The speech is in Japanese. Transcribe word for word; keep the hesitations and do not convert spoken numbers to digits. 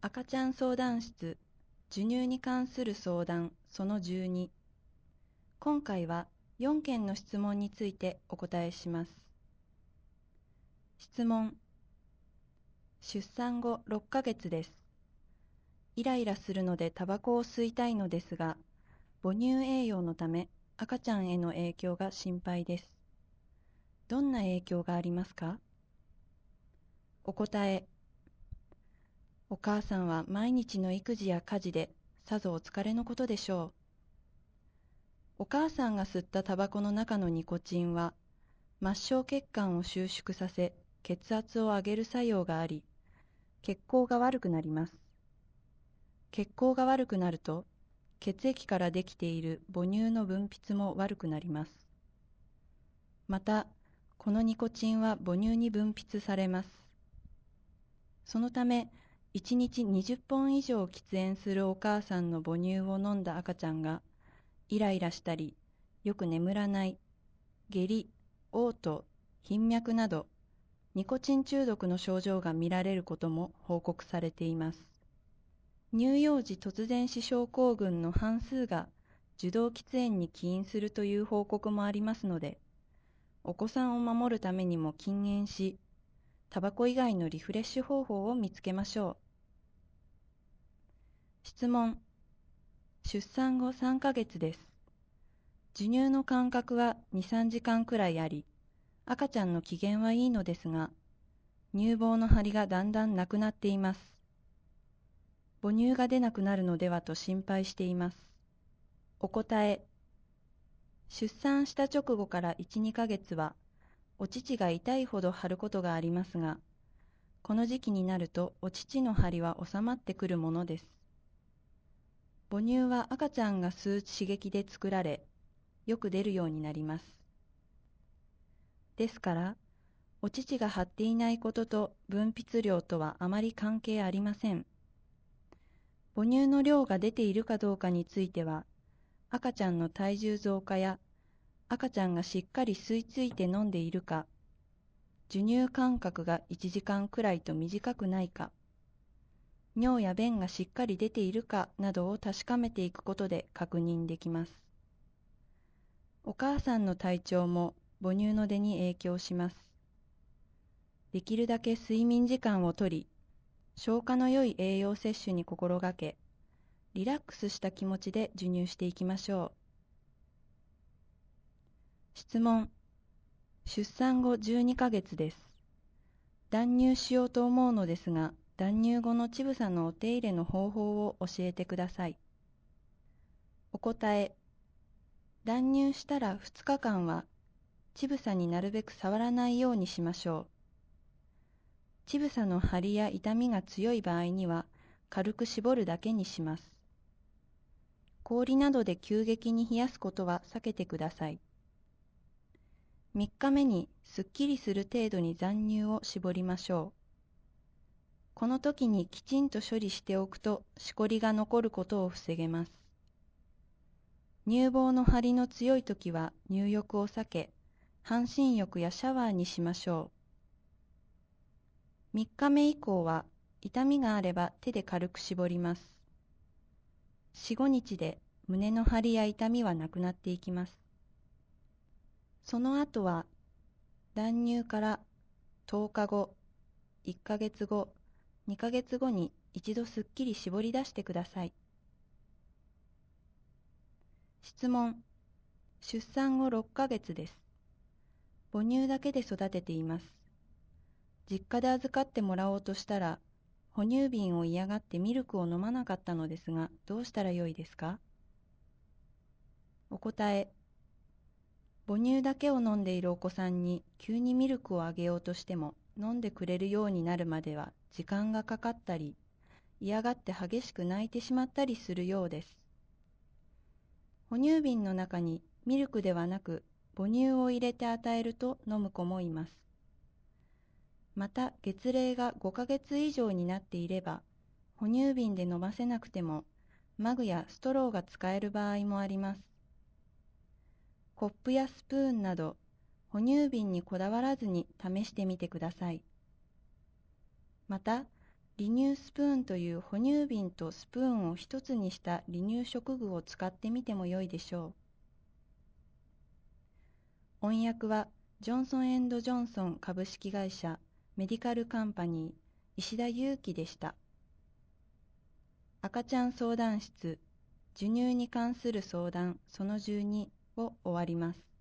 赤ちゃん相談室、授乳に関する相談そのじゅうに。今回はよんけんの質問についてお答えします。質問。出産後ろっかげつです。イライラするのでタバコを吸いたいのですが、母乳栄養のため赤ちゃんへの影響が心配です。どんな影響がありますか？お答え。お母さんは毎日の育児や家事でさぞお疲れのことでしょう。お母さんが吸ったタバコの中のニコチンは末梢血管を収縮させ血圧を上げる作用があり、血行が悪くなります。血行が悪くなると血液からできている母乳の分泌も悪くなります。また、このニコチンは母乳に分泌されます。そのため、いちにちにじゅっぽん以上喫煙するお母さんの母乳を飲んだ赤ちゃんが、イライラしたり、よく眠らない、下痢、嘔吐、頻脈など、ニコチン中毒の症状が見られることも報告されています。乳幼児突然死症候群の半数が受動喫煙に起因するという報告もありますので、お子さんを守るためにも禁煙し、タバコ以外のリフレッシュ方法を見つけましょう。質問。出産後さんかげつです。授乳の間隔はに、さんじかんくらいあり、赤ちゃんの機嫌はいいのですが、乳房の張りがだんだんなくなっています。母乳が出なくなるのではと心配しています。お答え。出産した直後からいち、にかげつは、お乳が痛いほど張ることがありますが、この時期になるとお乳の張りは収まってくるものです。母乳は赤ちゃんが吸う刺激で作られ、よく出るようになります。ですから、お乳が張っていないことと分泌量とはあまり関係ありません。母乳の量が出ているかどうかについては、赤ちゃんの体重増加や赤ちゃんがしっかり吸い付いて飲んでいるか、授乳間隔がいちじかんくらいと短くないか、尿や便がしっかり出ているかなどを確かめていくことで確認できます。お母さんの体調も母乳の出に影響します。できるだけ睡眠時間をとり、消化の良い栄養摂取に心がけ、リラックスした気持ちで授乳していきましょう。質問。出産後じゅうにかげつです。断乳しようと思うのですが、断乳後の乳房のお手入れの方法を教えてください。お答え。断乳したらふつかかんは乳房になるべく触らないようにしましょう。乳房の張りや痛みが強い場合には軽く絞るだけにします。氷などで急激に冷やすことは避けてください。みっかめにすっきりする程度に残乳を絞りましょう。この時にきちんと処理しておくとしこりが残ることを防げます。乳房の張りの強い時は入浴を避け、半身浴やシャワーにしましょう。みっかめ以降は痛みがあれば手で軽く絞ります。よん、ごにちで胸の張りや痛みはなくなっていきます。その後は断乳からとおかご、いっかげつご、にかげつごに一度すっきり絞り出してください。質問。出産後ろっかげつです。母乳だけで育てています。実家で預かってもらおうとしたら、哺乳瓶を嫌がってミルクを飲まなかったのですが、どうしたらよいですか？お答え。母乳だけを飲んでいるお子さんに急にミルクをあげようとしても、飲んでくれるようになるまでは時間がかかったり、嫌がって激しく泣いてしまったりするようです。哺乳瓶の中にミルクではなく母乳を入れて与えると飲む子もいます。また月齢がごかげつ以上になっていれば、哺乳瓶で飲ませなくてもマグやストローが使える場合もあります。コップやスプーンなど哺乳瓶にこだわらずに試してみてください。また、 離乳スプーンという哺乳瓶とスプーンを一つにした離乳食具を使ってみてもよいでしょう。翻訳はジョンソン・ジョンソン株式会社メディカルカンパニー石田裕樹でした。赤ちゃん相談室、授乳に関する相談そのじゅうにを終わります。